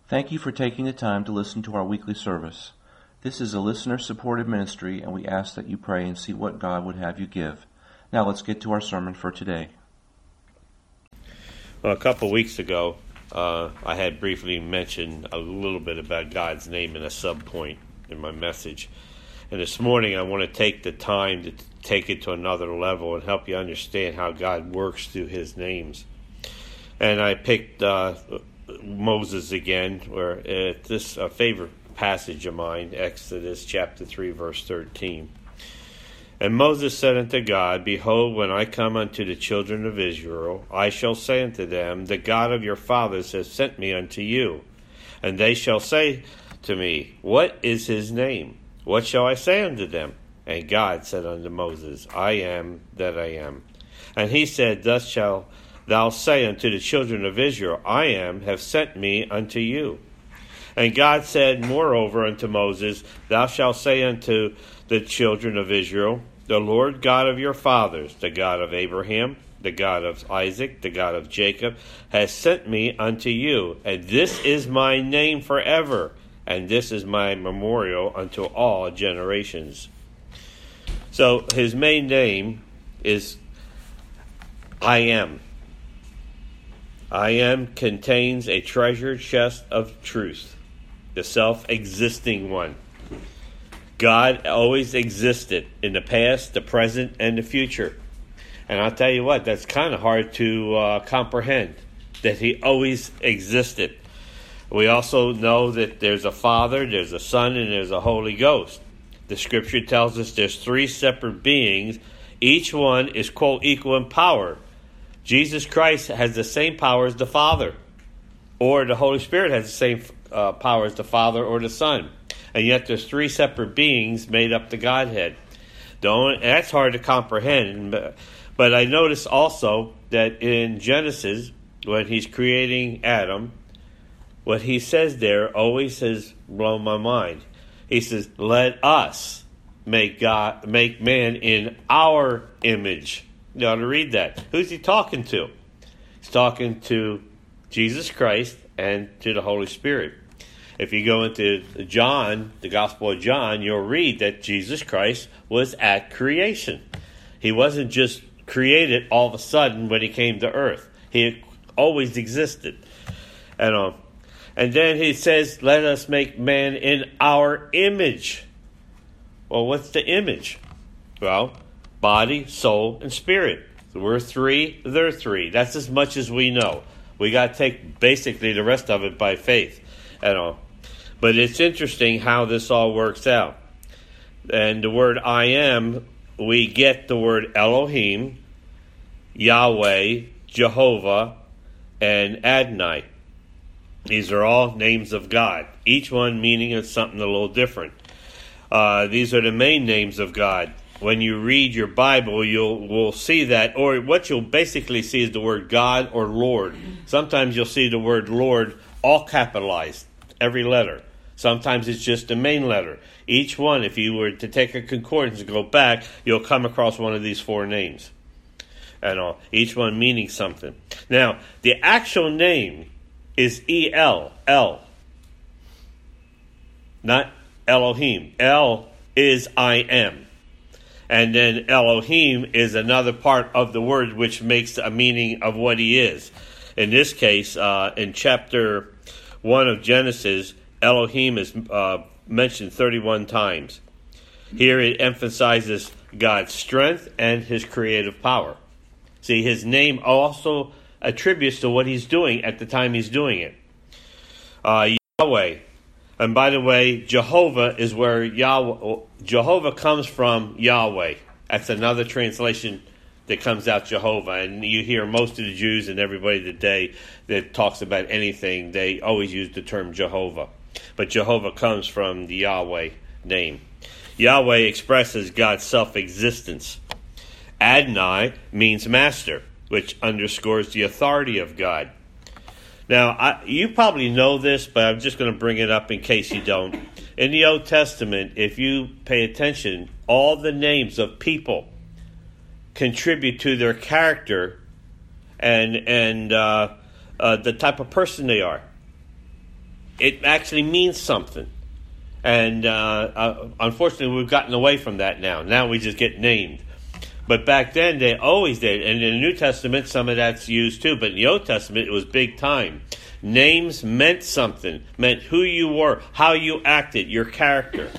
Thank you for taking the time to listen to our weekly service. This is a listener-supported ministry, and we ask that you pray and see what God would have you give. Now let's get to our sermon for today. Well, a couple weeks ago, I had briefly mentioned a little bit about God's name in a sub-point in my message. And this morning, I want to take the time to take it to another level and help you understand how God works through His names. And I picked Moses again, where this a favorite passage of mine, Exodus chapter 3, verse 13. And Moses said unto God, Behold, when I come unto the children of Israel, I shall say unto them, The God of your fathers has sent me unto you. And they shall say to me, What is his name? What shall I say unto them? And God said unto Moses, I am that I am. And he said, Thus shall thou say unto the children of Israel, I am, have sent me unto you. And God said moreover unto Moses, Thou shalt say unto the children of Israel, The Lord God of your fathers, the God of Abraham, the God of Isaac, the God of Jacob, has sent me unto you. And this is my name forever, and this is my memorial unto all generations. So his main name is I am. I am contains a treasure chest of truth, the self-existing one. God always existed in the past, the present, and the future. And I'll tell you what, that's kind of hard to comprehend, that he always existed. We also know that there's a Father, there's a Son, and there's a Holy Ghost. The Scripture tells us there's three separate beings. Each one is, quote, equal in power. Jesus Christ has the same power as the Father, or the Holy Spirit has the same power as the Father or the Son. And yet there's three separate beings made up the Godhead. That's hard to comprehend. But I notice also that in Genesis, when he's creating Adam, what he says there always has blown my mind. He says, let us make man in our image. You ought to read that. Who's he talking to? He's talking to Jesus Christ and to the Holy Spirit. If you go into John, the Gospel of John, you'll read that Jesus Christ was at creation. He wasn't just created all of a sudden when he came to earth. He always existed. And then he says, let us make man in our image. Well, what's the image? Well, body, soul, and spirit. So we're three, they're three. That's as much as we know. We got to take basically the rest of it by faith. But it's interesting how this all works out. And the word I am, we get the word Elohim, Yahweh, Jehovah, and Adonai. These are all names of God, each one meaning something a little different. These are the main names of God. When you read your Bible, will see that, or what you'll basically see is the word God or Lord. Sometimes you'll see the word Lord all capitalized, every letter. Sometimes it's just the main letter. Each one, if you were to take a concordance and go back, you'll come across one of these four names. And each one meaning something. Now, the actual name is El, El. Not Elohim. El is I am. And then Elohim is another part of the word which makes a meaning of what he is. In this case, in chapter 1 of Genesis, Elohim is mentioned 31 times. Here it emphasizes God's strength and his creative power. See, his name also attributes to what he's doing at the time he's doing it. Yahweh. And by the way, Jehovah is where Jehovah comes from Yahweh. That's another translation that comes out Jehovah. And you hear most of the Jews and everybody today that talks about anything, they always use the term Jehovah. But Jehovah comes from the Yahweh name. Yahweh expresses God's self-existence. Adonai means master, which underscores the authority of God. Now, you probably know this, but I'm just going to bring it up in case you don't. In the Old Testament, if you pay attention, all the names of people contribute to their character and the type of person they are. it actually means something. And unfortunately, we've gotten away from that now. Now we just get named. But back then, they always did. And in the New Testament, some of that's used too. But in the Old Testament, it was big time. Names meant something. Meant who you were, how you acted, your character.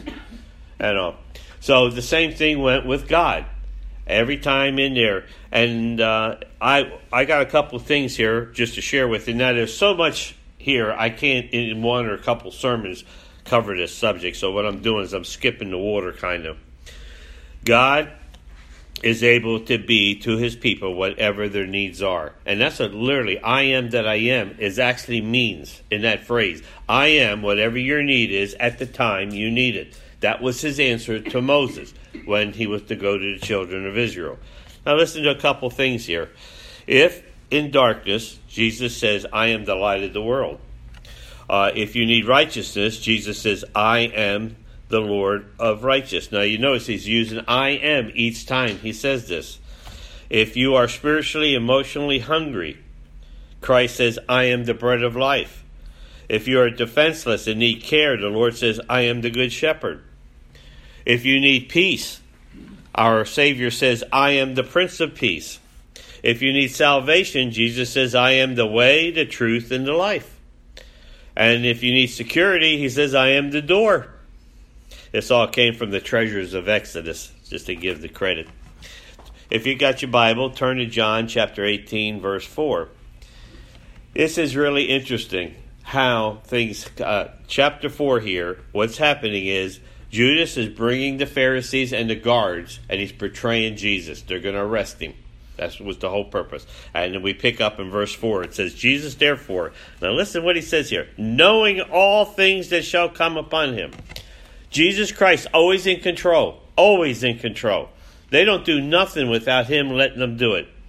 So the same thing went with God. Every time in there. And I got a couple of things here just to share with you. Now, there's so much here, I can't in one or a couple sermons cover this subject. So what I'm doing is I'm skipping the water, kind of. God is able to be to his people whatever their needs are. And that's what literally I am that I am is actually means in that phrase. I am whatever your need is at the time you need it. That was his answer to Moses when he was to go to the children of Israel. Now listen to a couple things here. If in darkness, Jesus says, I am the light of the world. If you need righteousness, Jesus says, I am the Lord of righteousness. Now you notice he's using I am each time he says this. If you are spiritually, emotionally hungry, Christ says, I am the bread of life. If you are defenseless and need care, the Lord says, I am the good shepherd. If you need peace, our Savior says, I am the Prince of Peace. If you need salvation, Jesus says, I am the way, the truth, and the life. And if you need security, he says, I am the door. This all came from the treasures of Exodus, just to give the credit. If you got your Bible, turn to John chapter 18, verse 4. This is really interesting how things, chapter 4 here, what's happening is Judas is bringing the Pharisees and the guards, and he's betraying Jesus. They're going to arrest him. That was the whole purpose. And then we pick up in verse 4. It says, Jesus therefore, now listen what he says here, knowing all things that shall come upon him. Jesus Christ, always in control. Always in control. They don't do nothing without him letting them do it.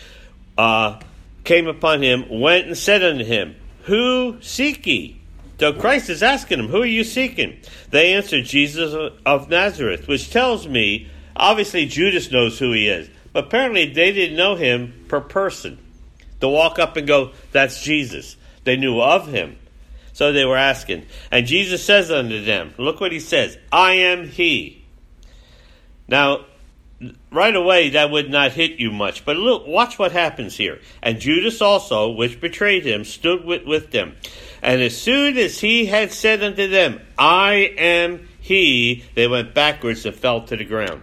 Came upon him, went and said unto him, Who seek ye? So Christ is asking them, who are you seeking? They answered, Jesus of Nazareth, which tells me, obviously Judas knows who he is. But apparently they didn't know him per person. To walk up and go, that's Jesus. They knew of him. So they were asking. And Jesus says unto them, look what he says, I am he. Now, right away, that would not hit you much. But look, watch what happens here. And Judas also, which betrayed him, stood with them. And as soon as he had said unto them, I am he, they went backwards and fell to the ground.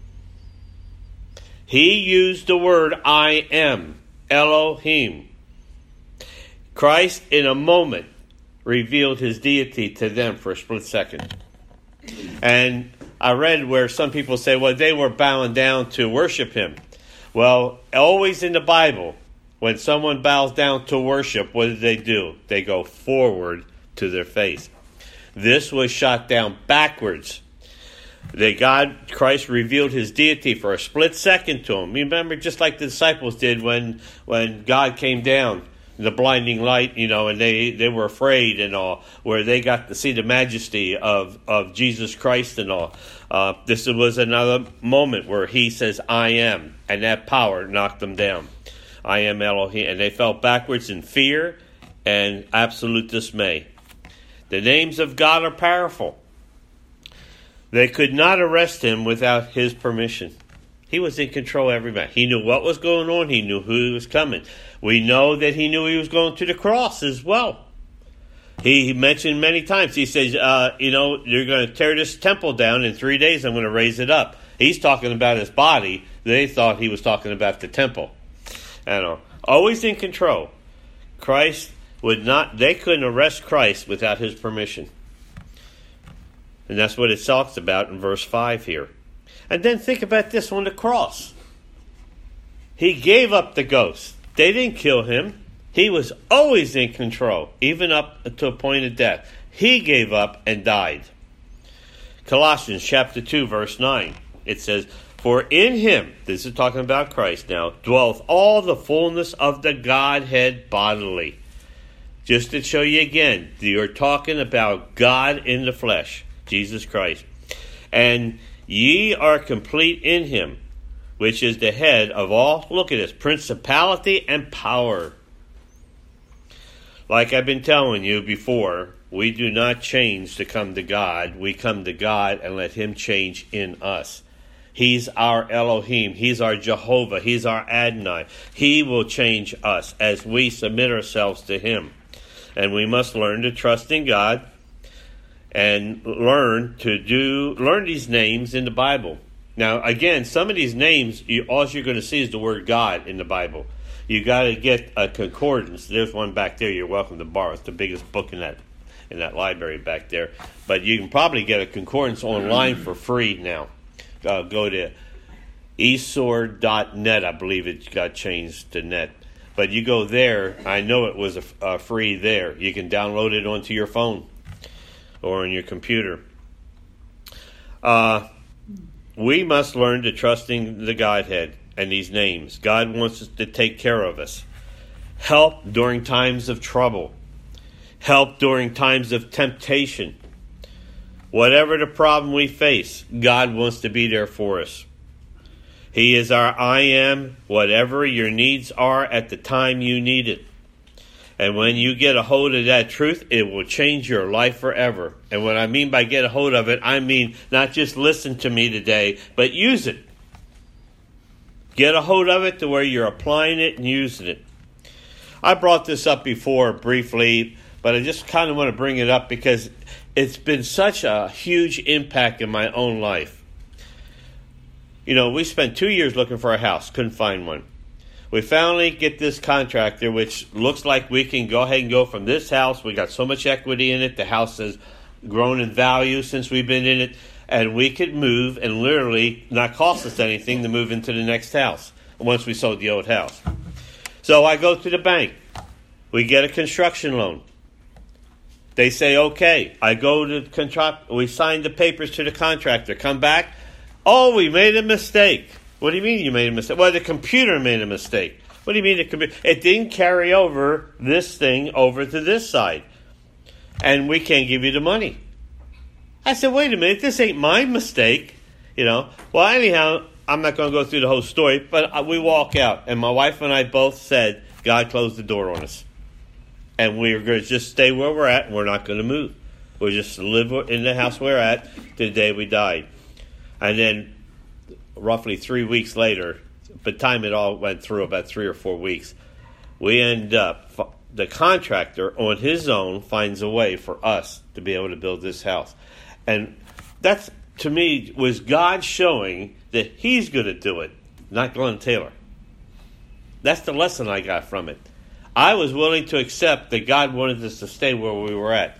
He used the word I am, Elohim. Christ, in a moment, revealed his deity to them for a split second. And I read where some people say, well, they were bowing down to worship him. Well, always in the Bible, when someone bows down to worship, what do? They go forward to their face. This was shot down backwards. Christ revealed his deity for a split second to him. You remember, just like the disciples did when God came down, the blinding light, and they were afraid and all, where they got to see the majesty of Jesus Christ and all. This was another moment where he says, I am, and that power knocked them down. I am Elohim. And they fell backwards in fear and absolute dismay. The names of God are powerful. They could not arrest him without his permission. He was in control of everybody. He knew what was going on. He knew who was coming. We know that he knew he was going to the cross as well. He mentioned many times, he says, you're going to tear this temple down in 3 days. I'm going to raise it up. He's talking about his body. They thought he was talking about the temple. Always in control. They couldn't arrest Christ without his permission. And that's what it talks about in verse 5 here. And then think about this on the cross. He gave up the ghost. They didn't kill him. He was always in control, even up to a point of death. He gave up and died. Colossians chapter 2, verse 9. It says, For in him, this is talking about Christ now, dwelleth all the fullness of the Godhead bodily. Just to show you again, you're talking about God in the flesh, Jesus Christ. And ye are complete in him, which is the head of all, look at this, principality and power. Like I've been telling you before, we do not change to come to God. We come to God and let Him change in us. He's our Elohim. He's our Jehovah. He's our Adonai. He will change us as we submit ourselves to Him. And we must learn to trust in God and learn these names in the Bible. Now, again, some of these names, all you're going to see is the word God in the Bible. You got to get a concordance. There's one back there you're welcome to borrow. It's the biggest book in that library back there. But you can probably get a concordance online for free now. Go to esword.net. I believe it got changed to net. But you go there. I know it was free there. You can download it onto your phone or on your computer. We must learn to trust in the Godhead and these names. God wants us to take care of us. Help during times of trouble. Help during times of temptation. Whatever the problem we face, God wants to be there for us. He is our I am, whatever your needs are at the time you need it. And when you get a hold of that truth, it will change your life forever. And what I mean by get a hold of it, I mean not just listen to me today, but use it. Get a hold of it to where you're applying it and using it. I brought this up before briefly, but I just kind of want to bring it up because it's been such a huge impact in my own life. You know, we spent 2 years looking for a house, couldn't find one. We finally get this contractor, which looks like we can go ahead and go from this house. We got so much equity in it. The house has grown in value since we've been in it. And we could move and literally not cost us anything to move into the next house once we sold the old house. So I go to the bank. We get a construction loan. They say, okay. I go to contract. We sign the papers to the contractor. Come back. Oh, we made a mistake. What do you mean you made a mistake? Well, the computer made a mistake. What do you mean the computer? It didn't carry over this thing over to this side. And we can't give you the money. I said, wait a minute. This ain't my mistake. You know. Well, anyhow, I'm not going to go through the whole story. But we walk out. And my wife and I both said, God closed the door on us. And we're going to just stay where we're at, and we're not going to move. We'll just live in the house we're at to the day we died. And then roughly 3 weeks later, by the time it all went through, about 3 or 4 weeks, we end up, the contractor on his own finds a way for us to be able to build this house. And that's, to me, was God showing that He's going to do it, not Glenn Taylor. That's the lesson I got from it. I was willing to accept that God wanted us to stay where we were at.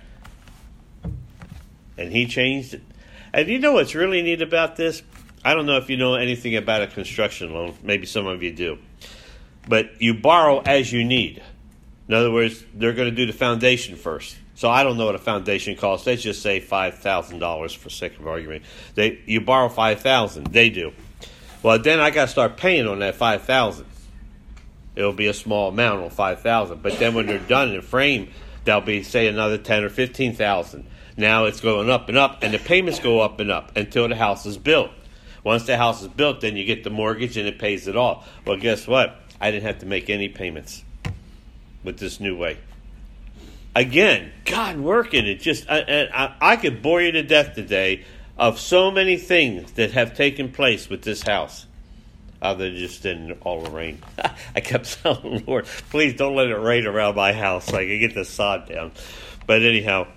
And He changed it. And you know what's really neat about this? I don't know if you know anything about a construction loan. Maybe some of you do. But you borrow as you need. In other words, they're going to do the foundation first. So I don't know what a foundation costs. Let's just say $5,000 for sake of argument. You borrow $5,000. They do. Well, then I got to start paying on that $5,000. It'll be a small amount on $5,000. But then when they're done in frame, there'll be, say, another $10,000 or $15,000. Now it's going up and up, and the payments go up and up until the house is built. Once the house is built, then you get the mortgage and it pays it all. Well, guess what? I didn't have to make any payments with this new way. Again, God working. It just I could bore you to death today of so many things that have taken place with this house. Other than just in all the rain. I kept telling the Lord, please don't let it rain around my house so I can get the sod down. But anyhow,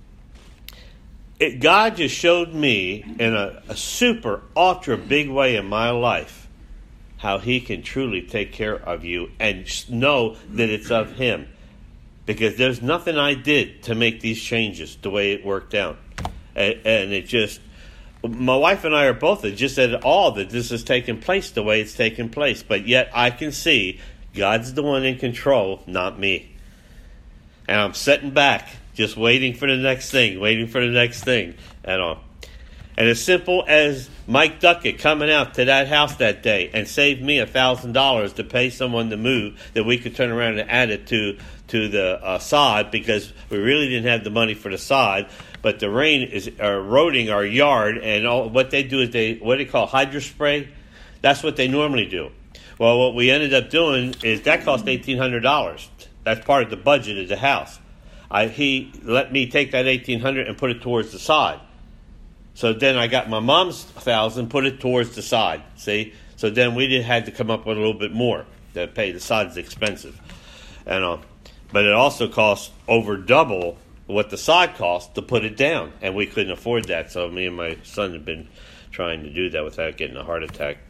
God just showed me in a super, ultra big way in my life how He can truly take care of you and know that it's of Him. Because there's nothing I did to make these changes the way it worked out. And it just, my wife and I are both just at all that this is taking place the way it's taking place. But yet I can see God's the one in control, not me. And I'm sitting back, just waiting for the next thing, and all. And as simple as Mike Duckett coming out to that house that day and saved me $1,000 to pay someone to move that we could turn around and add it to the sod because we really didn't have the money for the sod. But the rain is eroding our yard, and what they do is what they call hydro spray. That's what they normally do. Well, what we ended up doing is that cost $1,800. That's part of the budget of the house. He let me take that $1,800 and put it towards the side. So then I got my mom's $1,000, put it towards the side. See? So then we had to come up with a little bit more to pay. The side's expensive. But it also costs over double what the side cost to put it down, and we couldn't afford that. So me and my son have been trying to do that without getting a heart attack.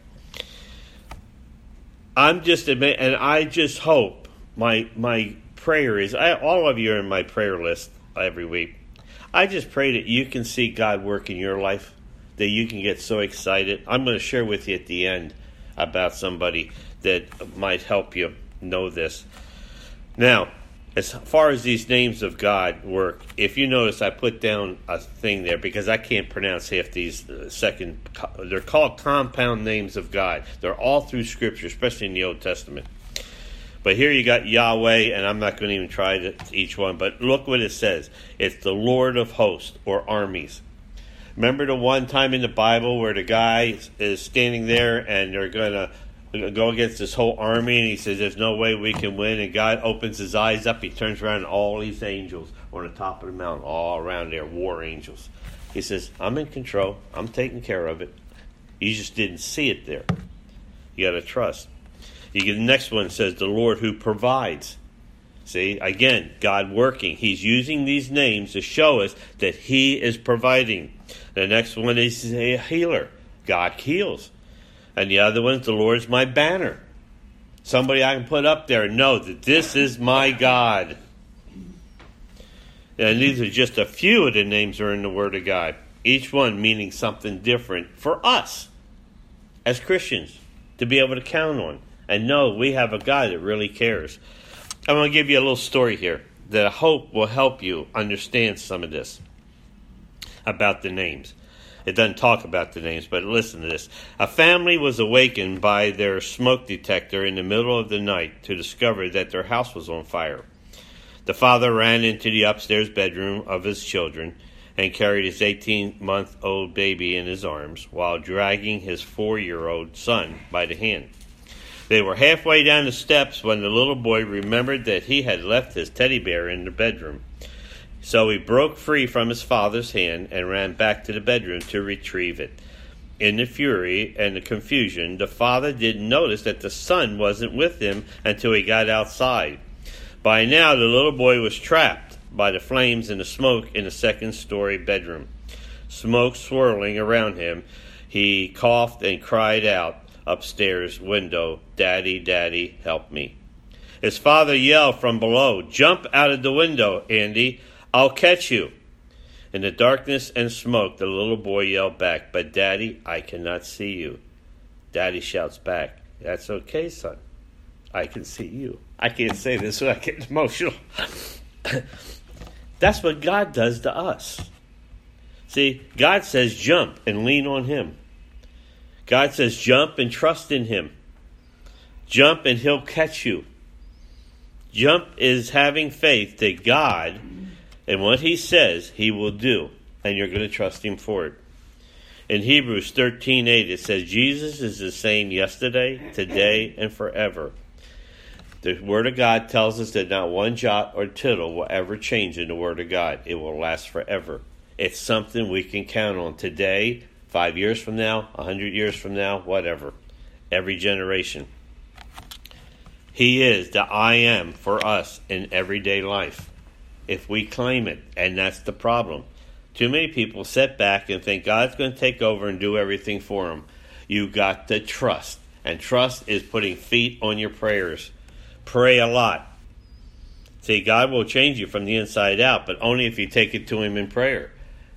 I just hope my prayer is, all of you are in my prayer list every week. I just pray that you can see God work in your life, that you can get so excited. I'm going to share with you at the end about somebody that might help you know this. Now, as far as these names of God work, if you notice, I put down a thing there because I can't pronounce half these they're called compound names of God. They're all through Scripture, especially in the Old Testament. But here you got Yahweh, and I'm not going to even try each one, but look what it says. It's the Lord of hosts, or armies. Remember the one time in the Bible where the guy is standing there and they're going to go against this whole army, and he says there's no way we can win, and God opens his eyes up, he turns around, and all these angels on the top of the mountain, all around there, war angels. He says, I'm in control, I'm taking care of it. You just didn't see it there. You got to trust. You get the next one, says the Lord who provides. See, again, God working. He's using these names to show us that he is providing. The next one is a healer. God heals. And the other one is the Lord's my banner. Somebody I can put up there and know that this is my God. And these are just a few of the names that are in the Word of God. Each one meaning something different for us as Christians to be able to count on. And know we have a God that really cares. I'm going to give you a little story here that I hope will help you understand some of this about the names. It doesn't talk about the names, but listen to this. A family was awakened by their smoke detector in the middle of the night to discover that their house was on fire. The father ran into the upstairs bedroom of his children and carried his 18-month-old baby in his arms while dragging his 4-year-old son by the hand. They were halfway down the steps when the little boy remembered that he had left his teddy bear in the bedroom. So he broke free from his father's hand and ran back to the bedroom to retrieve it. In the fury and the confusion, the father didn't notice that the son wasn't with him until he got outside. By now, the little boy was trapped by the flames and the smoke in the second-story bedroom. Smoke swirling around him, he coughed and cried out upstairs window, "Daddy, Daddy, help me." His father yelled from below, "Jump out of the window, Andy. I'll catch you." In the darkness and smoke, the little boy yelled back, "But Daddy, I cannot see you." Daddy shouts back, "That's okay, son. I can see you." I can't say this without getting emotional. That's what God does to us. See, God says jump and lean on him. God says jump and trust in him. Jump and he'll catch you. Jump is having faith that God and what he says he will do, and you're going to trust him for it. In Hebrews 13:8 it says Jesus is the same yesterday, today, and forever. The Word of God tells us that not one jot or tittle will ever change in the Word of God. It will last forever. It's something we can count on today, 5 years from now, 100 years from now, whatever. Every generation. He is the I am for us in everyday life. If we claim it, and that's the problem. Too many people sit back and think God's going to take over and do everything for them. You got to trust. And trust is putting feet on your prayers. Pray a lot. See, God will change you from the inside out, but only if you take it to him in prayer.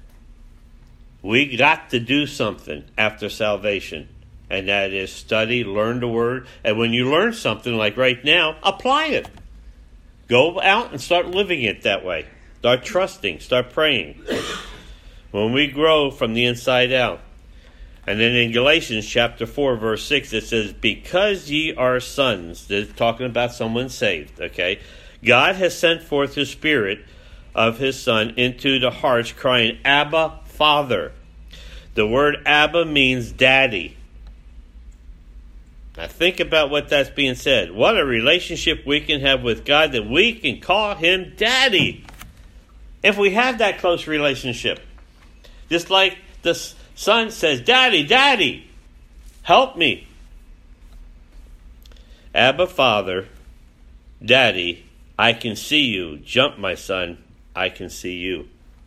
We got to do something after salvation, and that is study, learn the Word, and when you learn something like right now, apply it. Go out and start living it that way. Start trusting, start praying. When we grow from the inside out. And then in Galatians chapter 4, verse 6, it says, because ye are sons, they're talking about someone saved, okay? God has sent forth his Spirit of his Son into the hearts, crying, Abba, Father. The word Abba means daddy. Now think about what that's being said. What a relationship we can have with God, that we can call him Daddy. If we have that close relationship. Just like the son says, Daddy, Daddy, help me. Abba, Father, Daddy, I can see you. Jump, my son, I can see you.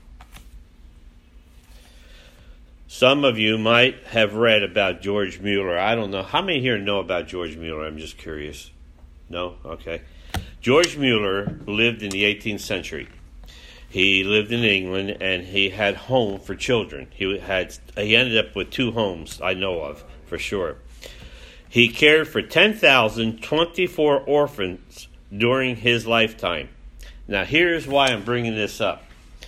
Some of you might have read about George Mueller. I don't know. How many here know about George Mueller? I'm just curious. No? Okay. George Mueller lived in the 18th century. He lived in England, and he had home for children. He ended up with 2 homes, I know of, for sure. He cared for 10,024 orphans during his lifetime. Now, here's why I'm bringing this up.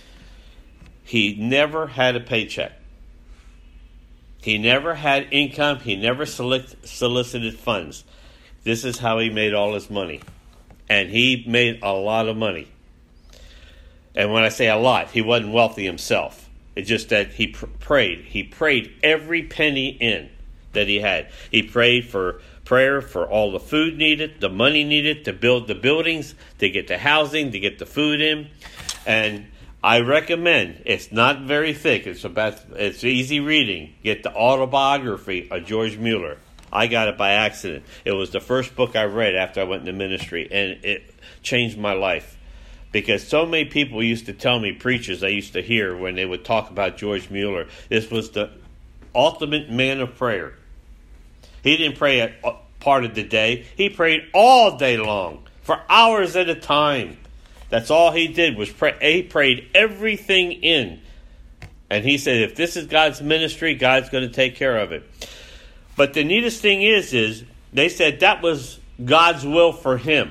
He never had a paycheck. He never had income. He never solicited funds. This is how he made all his money. And he made a lot of money. And when I say a lot, he wasn't wealthy himself. It's just that he prayed. He prayed every penny in that he had. He prayed for all the food needed, the money needed to build the buildings, to get the housing, to get the food in. And I recommend, it's not very thick, it's easy reading. Get the autobiography of George Mueller. I got it by accident. It was the first book I read after I went into ministry, and it changed my life. Because so many people used to tell me, preachers I used to hear when they would talk about George Mueller, this was the ultimate man of prayer. He didn't pray a part of the day. He prayed all day long, for hours at a time. That's all he did was pray. He prayed everything in. And he said, if this is God's ministry, God's going to take care of it. But the neatest thing is they said that was God's will for him,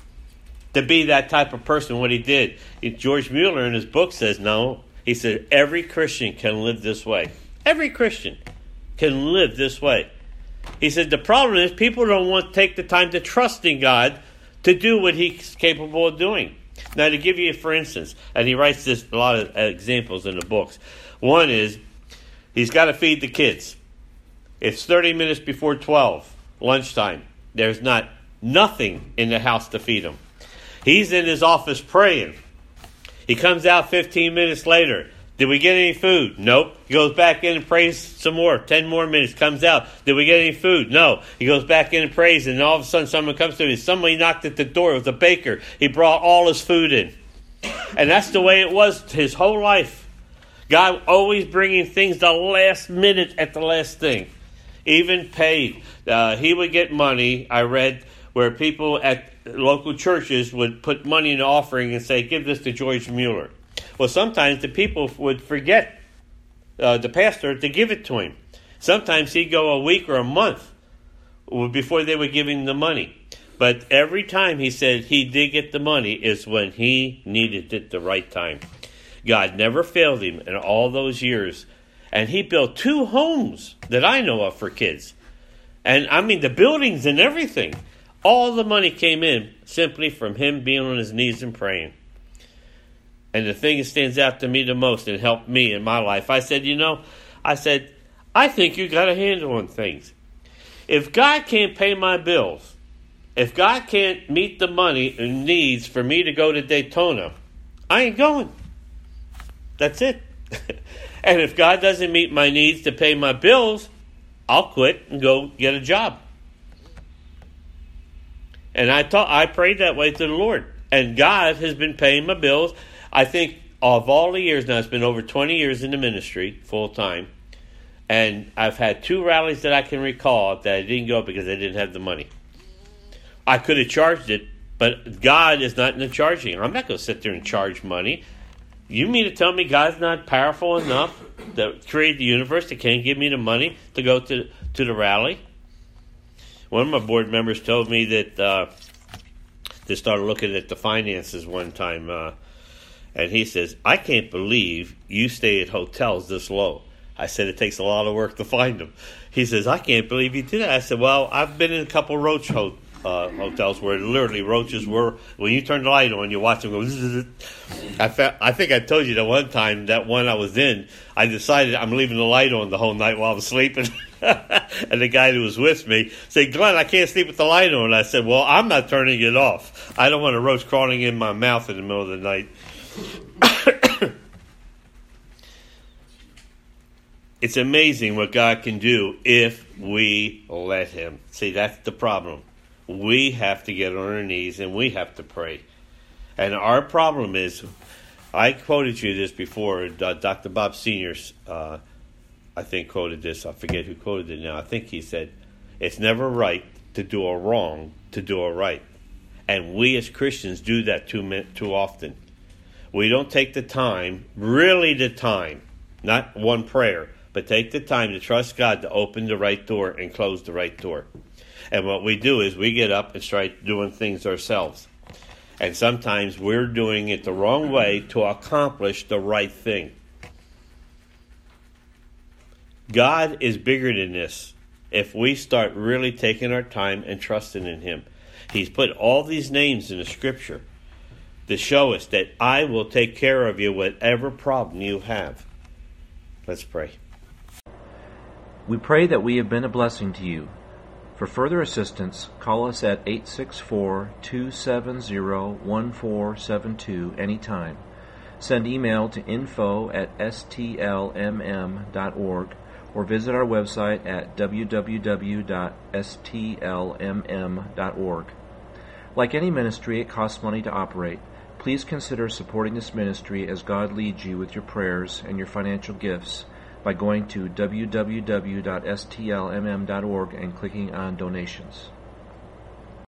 to be that type of person, what he did. George Mueller in his book says, no. He said, every Christian can live this way. Every Christian can live this way. He said, the problem is people don't want to take the time to trust in God to do what he's capable of doing. Now, to give you, for instance, and he writes this a lot of examples in the books. One is, he's got to feed the kids. It's 30 minutes before 12, lunchtime. There's nothing in the house to feed them. He's in his office praying. He comes out 15 minutes later. Did we get any food? Nope. He goes back in and prays some more. 10 more minutes, comes out. Did we get any food? No. He goes back in and prays, and all of a sudden someone comes to him. Somebody knocked at the door. It was a baker. He brought all his food in. And that's the way it was his whole life. God always bringing things the last minute at the last thing. Even paid. He would get money, I read, where people at local churches would put money in the offering and say, give this to George Mueller. Well, sometimes the people would forget the pastor to give it to him. Sometimes he'd go a week or a month before they were giving the money. But every time he said he did get the money is when he needed it the right time. God never failed him in all those years. And he built 2 homes that I know of for kids. And I mean the buildings and everything. All the money came in simply from him being on his knees and praying. And the thing that stands out to me the most and helped me in my life, I said, I think you got a handle on things. If God can't pay my bills, if God can't meet the money and needs for me to go to Daytona, I ain't going. That's it. And if God doesn't meet my needs to pay my bills, I'll quit and go get a job. And I prayed that way to the Lord. And God has been paying my bills. I think of all the years now, it's been over 20 years in the ministry, full time. And I've had 2 rallies that I can recall that I didn't go because I didn't have the money. I could have charged it, but God is not in the charging. I'm not going to sit there and charge money. You mean to tell me God's not powerful enough to create the universe that can't give me the money to go to the rally? One of my board members told me that they started looking at the finances one time, and he says, I can't believe you stay at hotels this low. I said, it takes a lot of work to find them. He says, I can't believe you did that. I said, well, I've been in a couple roach hotels where literally roaches were. When you turn the light on, you watch them go. Zzz. I think I told you that one time, that one I was in, I decided I'm leaving the light on the whole night while I was sleeping. And the guy who was with me said, "Glenn, I can't sleep with the light on." I said, "Well, I'm not turning it off. I don't want a roach crawling in my mouth in the middle of the night." It's amazing what God can do if we let Him. See, that's the problem. We have to get on our knees and we have to pray. And our problem is, I quoted you this before, Dr. Bob Sr., I think, quoted this. I forget who quoted it now. I think he said, "It's never right to do a wrong to do a right." And we as Christians do that too often. We don't take the time, really the time, not one prayer, but take the time to trust God to open the right door and close the right door. And what we do is we get up and start doing things ourselves. And sometimes we're doing it the wrong way to accomplish the right thing. God is bigger than this if we start really taking our time and trusting in Him. He's put all these names in the Scripture to show us that I will take care of you whatever problem you have. Let's pray. We pray that we have been a blessing to you. For further assistance, call us at 864-270-1472 anytime. Send email to info@stlmm.org or visit our website at www.stlmm.org. Like any ministry, it costs money to operate. Please consider supporting this ministry as God leads you with your prayers and your financial gifts by going to www.stlmm.org and clicking on Donations.